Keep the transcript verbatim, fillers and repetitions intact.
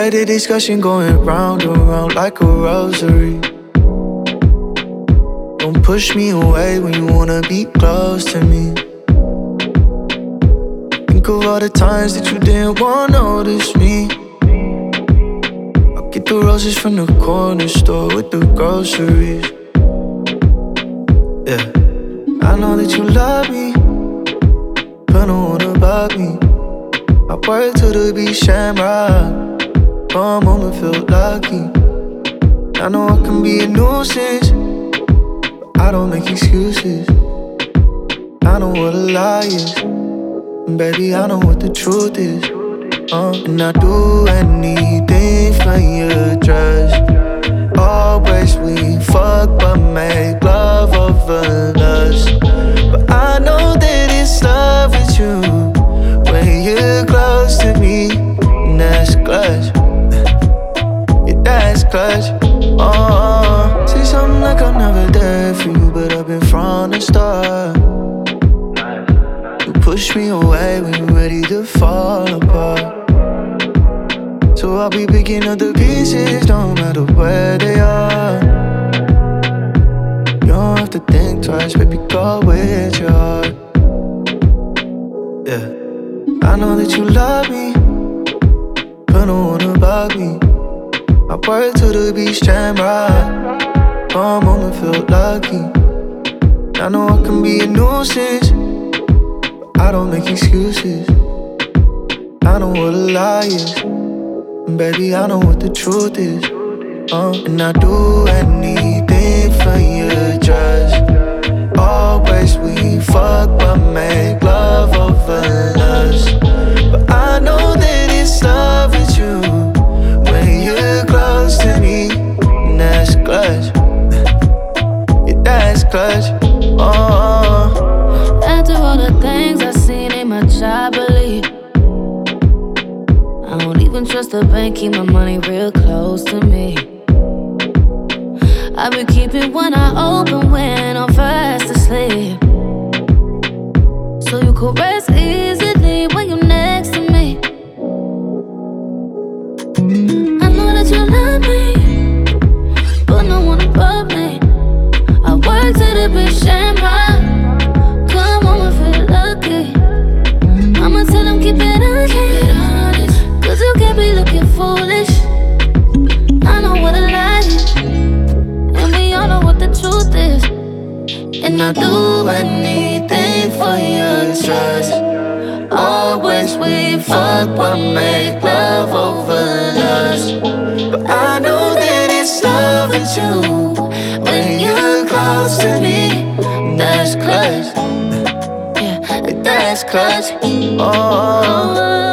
Got the discussion going round and round like a rosary. Don't push me away when you wanna be close to me. Think of all the times that you didn't wanna notice me. I'll get the roses from the corner store with the groceries. Yeah, I know that you love me, but don't wanna bug me. I work to the beach, Shamrock. For a moment feel lucky. I know I can be a nuisance, but I don't make excuses. I know what a lie is, and baby, I know what the truth is. uh, And I do anything for your trust. Always we fuck but make love over lust. But I know that it's love with you when you're close to me, and that's clutch. That's clutch. Oh, say something like I'm never there for you, but I've been from the start. You push me away when you're ready to fall apart. So I'll be picking up the pieces, no matter where they are. You don't have to think twice, baby, go with your heart. Yeah, I know that you love me, but don't wanna bug me. I work to the beach, Shamrock. For a moment feel lucky. I know I can be a nuisance, but I don't make excuses. I know what a lie is, and baby, I know what the truth is. uh, And I do anything for your trust. Always we fuck but make love over lust. But I know that it's love with you when you're close to me, and that's clutch. Yeah, that's clutch. Oh, after all the things I've seen, ain't much I believe. I don't even trust the bank, keep my money real close to me. I been keeping one eye open when I'm fast asleep, so you could rest easily when you're next to me. I know that you love me, but no one above me. I work to the beach, Shamrock. Come on and feel lucky. I'ma tell them keep it honest, cause you can't be looking foolish. I know what a lie is, and we all know what the truth is. And I do anything for your trust. Always we fuck but make love over lust. But I know that it's love with you when you're close to me. That's clutch. Yeah, that's clutch. Oh.